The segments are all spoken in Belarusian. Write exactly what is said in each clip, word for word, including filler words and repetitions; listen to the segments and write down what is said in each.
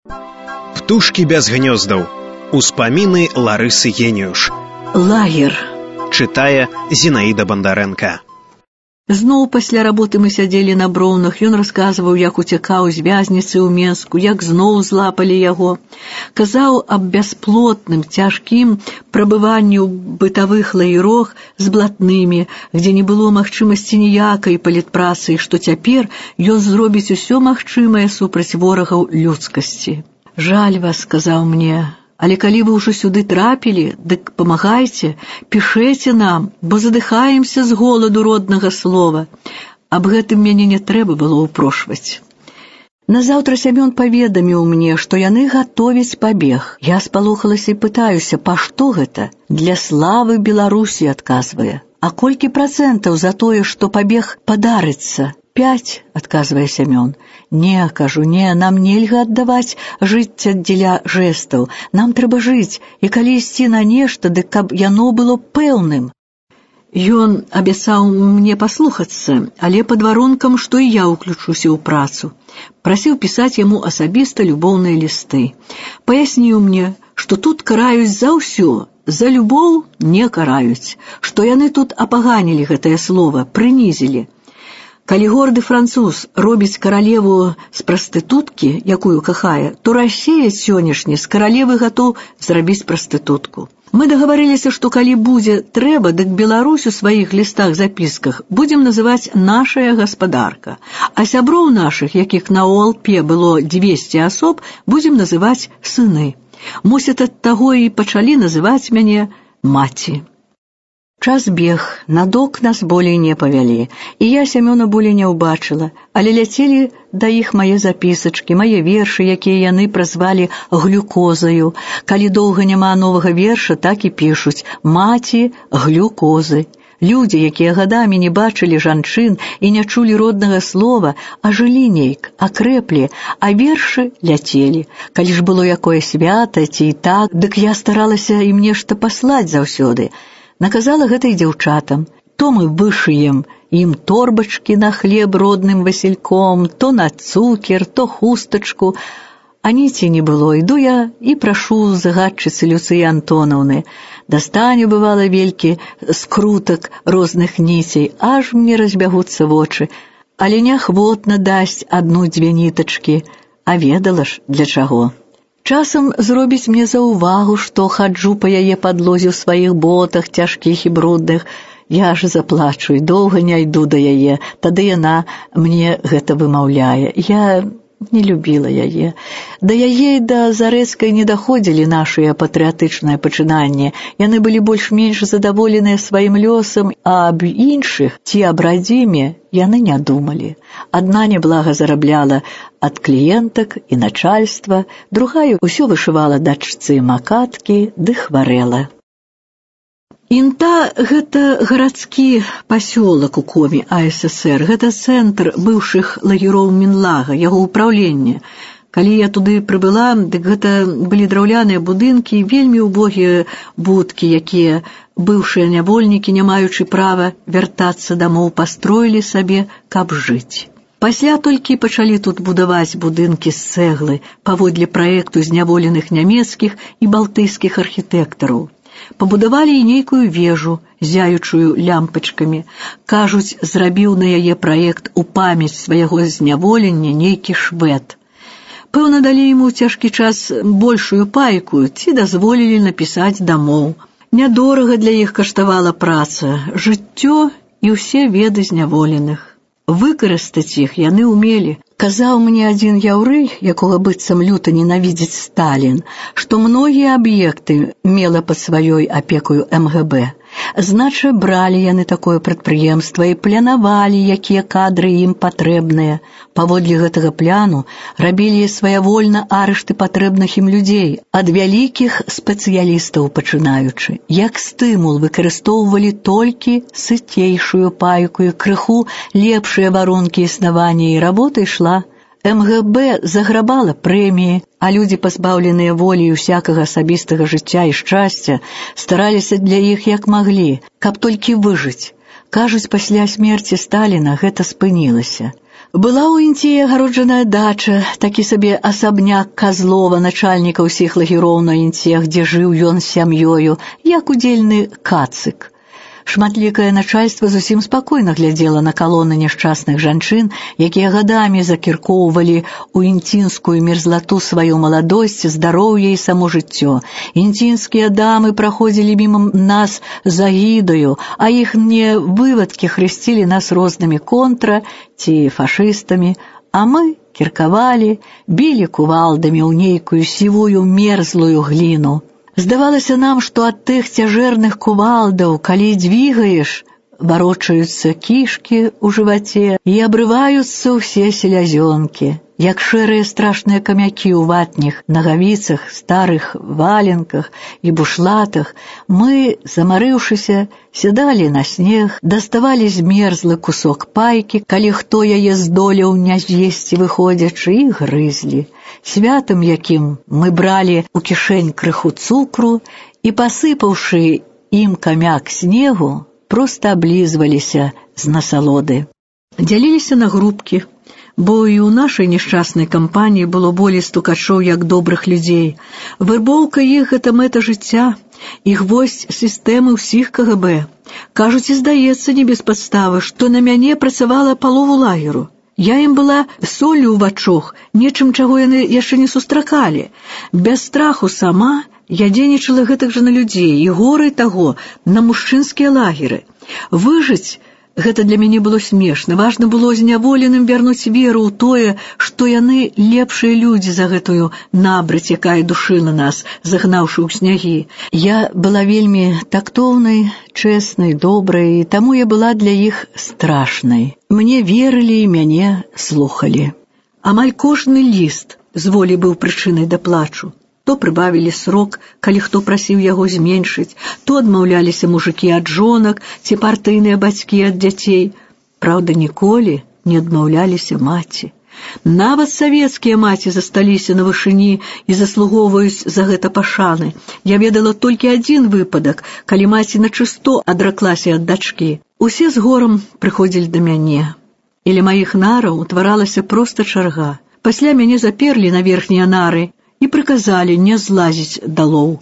Птушкі без гнёздаў. Успаміны Ларысы Геніюш. Лагер. Чытае Зінаіда Бандарэнка. Зноў пасля работы мы сядзелі на броўнах. Ён расказваў, як уцякаў з вязніцы ў Менску, як зноў злапалі яго. Казаў аб бясплотным, цяжкім прабыванні ў бытавых лагерах з блатнымі, дзе не было магчымасці ніякай палітпрацы, што цяпер ён зробіць усё магчымае супраць ворагаў людскасці. «Жаль вас», — сказаў мне, — «але калі вы ўжо сюды трапілі, дык памагайце, пішэце нам, бо задыхаемся з голаду роднага слова». Аб гэтым мяне не трэба было ўпрошваць. Назаўтра Сямён паведаміў мне, што яны гатовяць пабег. Я спалохалася і пытаюся, па што гэта? «Для славы Беларусі», — адказвае. «А колькі працэнтаў за тое, што пабег падарыцца?» «Пяць», — адказвае Сямён. «Не, кажу, не, нам нельга аддаваць жыцця дзеля жэстаў. Нам трэба жыць, і калі ісці на нешта, дык каб яно было пэўным». Ён абяцаў мне паслухацца, але пад варункам, што і я ўключуся ў працу. Прасіў пісаць яму асабіста любоўныя лісты. Паясніў мне, што тут караюць за ўсё, за любоў не караюць, што яны тут апаганілі гэтае слова, прынізілі. Калі горды француз робіць каралеву з прастытуткі, якую кахае, то расеяць сённяшні з каралевы гатоў зрабіць прастытутку. Мы дагаварыліся, што калі будзе трэба, дык Беларусь у сваіх лістах-запісках будзем называць «нашая гаспадарка», а сяброў нашых, якіх на ОЛП было дзвесце асоб, будзем называць «сыны». Мусіць, ад таго і пачалі называць мяне «маці». Час бег, на док нас болей не павялі, і я Сямёна болей не ўбачыла, але ляцелі да іх мае запісачкі, мае вершы, якія яны празвалі глюкозаю. Калі доўга няма новага верша, так і пішуць «маці глюкозы». Людзі, якія гадамі не бачылі жанчын і не чулі роднага слова, а жылі нейк, акрэплі, а вершы ляцелі. Калі ж было якое свята ці і так, дык я старалася ім нешта паслаць заўсёды. Наказала гэта і дзяўчатам. То мы вышыем ім торбачкі на хлеб родным васільком, то на цукер, то хустачку. А ніці не было. Іду я і прашу загадчыцы Люцыі Антонаўны. Дастане, бывала, велькі скрутак розных ніцей, аж мне разбягуцца вочы. Але неахвотна дасць адну-дзве нітачкі. А ведала ж, для чаго. Часам зробіць мне заўвагу, што хаджу па яе падлозе ў сваіх ботах, цяжкіх і брудных. Я ж заплачу і доўга не іду да яе, тады яна мне гэта вымаўляе. Я не любіла яе. Да яе і да Зарэцкай не даходзілі нашыя патрыятычныя пачынанні. Яны былі больш-менш задаволеныя сваім лёсам, а аб іншых ці аб радзіме яны не думалі. Адна няблага зарабляла ад кліентак і начальства, другая ўсё вышывала дачцы макаткі ды хварэла. Інта — гэта гарадскі пасёлак у коме А С С Р, гэта цэнтр быўшых лагероў Мінлага, яго ўпраўлення. Калі я туды прыбыла, дык гэта былі драўляныя будынкі, вельмі ўбогія будкі, якія быўшыя нявольнікі, не маючы права вяртацца дамоў, пастроілі сабе, каб жыць. Пасля толькі пачалі тут будаваць будынкі з цэглы паводле праекту зняволеных нямецкіх і балтыйскіх архітэктараў. Пабудавалі і нейкую вежу, зяючую лямпачкамі. Кажуць, зрабіў на яе праект у памяць свайго зняволення нейкі швед. Пэўна, далі яму ў цяжкі час большую пайку, ці дазволілі напісаць дамоў. Нядорага для іх каштавала праца, жыццё і ўсе веды зняволеных. Выкарыстаць іх яны ўмелі. Казаў мне адзін яўрэй, якога быццам люта ненавідзіць Сталін, што многія аб'екты мела пад сваёй апекаю Эм Гэ Бэ. Знача, бралі яны такое прадпрыемства і планавалі, якія кадры ім патрэбныя. Паводле гэтага пляну рабілі сваявольна арышты патрэбных ім людзей, ад вялікіх спецыялістаў пачынаючы. Як стымул выкарыстоўвалі толькі сыцейшую пайку і крыху лепшыя варункі існавання, і работа ішла. Эм Гэ Бэ заграбала прэміі, а людзі, пазбаўленыя волі і ўсякага асабістага жыцця і шчасця, стараліся для іх як маглі, каб толькі выжыць. Кажуць, пасля смерці Сталіна гэта спынілася. Была ў Інціі агароджаная дача, такі сабе асабняк Казлова, начальніка ўсіх лагероў на Інціях, дзе жыў ён з сям'ёю, як удзельны кацык. Шматлікае начальства зусім спакойна глядзела на калоны няшчасных жанчын, якія гадамі закіркоўвалі ў інцінскую мерзлату сваю маладосць, здароўе і само жыццё. Інцінскія дамы праходзілі міма нас з агідаю, а іхнія вывадкі хрысцілі нас рознымі контра ці фашыстамі, а мы кіркавалі, білі кувалдамі ў нейкую сівую мерзлую гліну. Здавалася нам, што ад тых цяжэрных кувалдаў, калі двигаеш, варочаюцца кішкі ў жываце і абрываюцца ўсе селязёнкі, як шэрыя страшныя камякі ў ватніх нагавіцах, старых валенках і бушлатах. Мы, замарыўшыся, сядалі на снег, даставалі змерзлы кусок пайкі, калі хто яе здолеў не з'есці выходзячы, і грызлі. Святам якім мы бралі ў кішэнь крыху цукру і, пасыпаўшы ім камяк снегу, проста аблізваліся з насалоды. Дзяліліся на групкі, бо і ў нашай нешчаснай кампаніі было болей стукачоў, як добрых людзей. Вербоўка іх — гэта мэта жыцця, і гвоздь сістэмы ўсіх ка гэ бэ. Кажуць, і здаецца не без падставы, што на мяне працавала палову лагеру. Я ім была соллю ў вачох, нечым, чаго яны яшчэ не сустракалі. Без страху сама я дзейнічала гэтак жа на людзей, і горай таго, на мужчынскія лагеры. Выжыць — гэта для мяне было смешна. Важна было зняволеным вярнуць веру ў тое, што яны лепшыя людзі за гэтую набраць, якая душыла нас, загнаўшы ў снягі. Я была вельмі тактоўнай, чэснай, добрай, і таму я была для іх страшнай. Мне верылі і мяне слухалі. Амаль кожны ліст з волі быў прычынай да плачу. То прыбавілі срок, калі хто прасіў яго зменшыць, то адмаўляліся мужыкі ад жонак ці партыйныя бацькі ад дзяцей. Праўда, ніколі не адмаўляліся маці. Нават савецкія маці засталіся на вышыні і заслугоўваюць за гэта пашаны. Я ведала толькі адзін выпадак, калі маці начысто адраклася ад дачкі. Усе з горам прыходзілі да мяне. І ля маіх нараў утваралася проста чарга. Пасля мяне заперлі на верхнія нары і прыказалі не злазіць далоў.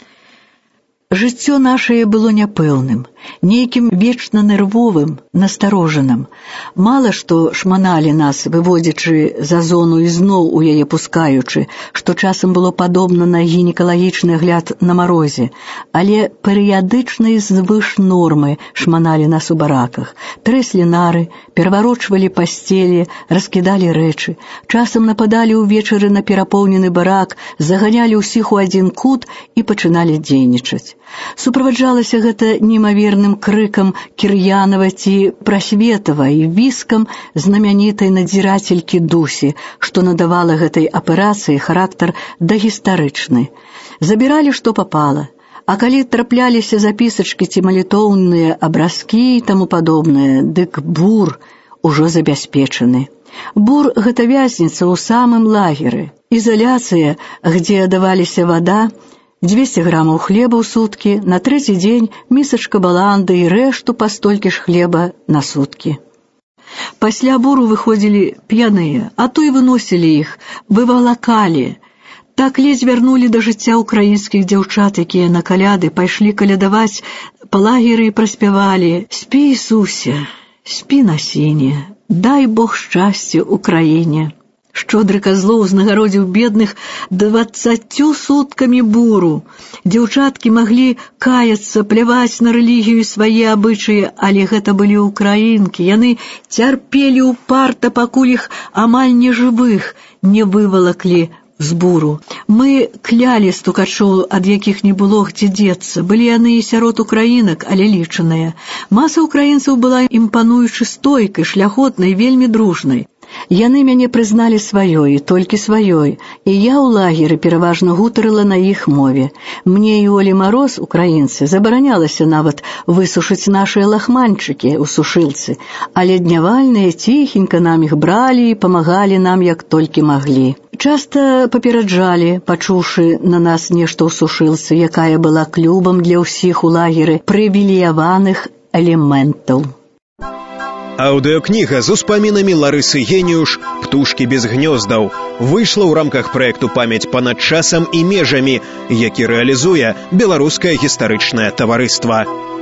Жыццё нашае было няпэўным, нейкім вечна нервовым, насторожаным. Мала што шманалі нас, выводзячы за зону і зноў у яе пускаючы, што часам было падобна на гінекалагічны гляд на марозе, але перыядычна і звыш нормы шманалі нас у бараках, трэслі нары, пераварочвалі пасцелі, раскідалі рэчы, часам нападалі ўвечары на перапоўнены барак, заганялі ўсіх у адзін кут і пачыналі дзейнічаць. Суправаджалася гэта немаверным крыкам Кір'янава ці Прасветава і віскам знамянітай надзірацелькі Дусі, што надавала гэтай аперацыі характар дагістарычны. Забіралі, што папала, а калі трапляліся запісачкі ці малітоўныя абразкі і таму падобнае, дык бур ужо забяспечаны. Бур — гэта вязніца ў самым лагеры. Ізаляцыя, где даваліся вада, дзвесце грамаў хлеба ў суткі, на трэці дзень місачка баланды і рэшту па столькі ж хлеба на суткі. Пасля буру выходзілі п'яныя, а то і выносілі іх, вывалакалі. Так ледзь вярнулі да жыцця ўкраінскіх дзяўчат, якія на каляды пайшлі калядаваць па лагеры і праспявалі: «Спі, Ісусе, спі на сіне, дай Бог шчасця Украіне». Шчодры Казлоў узнагародзіў бедных дваццаццю суткамі буру. Дзяўчаткі маглі каяцца, пляваць на рэлігію і свае абычаі, але гэта былі ўкраінкі. Яны цярпелі ўпарта, пакуль іх амаль нежывых не вывалаклі з буру. Мы клялі стукачоў, ад якіх не было дзе дзецца. Былі яны і сярод украінак, але лічаныя. Маса украінцаў была імпануючы стойкай, шляхотнай, вельмі дружнай. Яны мяне прызналі сваёй, толькі сваёй, і я ў лагеры пераважна гутарыла на іх мове. Мне і Олі Мароз, украінцы, забаранялася нават высушыць нашыя лахманчыкі ў сушылцы, але днявальныя ціхенька нам іх бралі і памагалі нам як толькі маглі. Часта папераджалі, пачуўшы на нас нешта ў сушылцы, якая была клубам для ўсіх у лагеры прывілеяваных элементаў. Аўдыёкніга з успамінамі Ларысы Геніюш «Птушкі без гнёздаў» выйшла ў рамках праекту «Памяць панад часам і межамі», які рэалізуе Беларускае гістарычнае таварыства.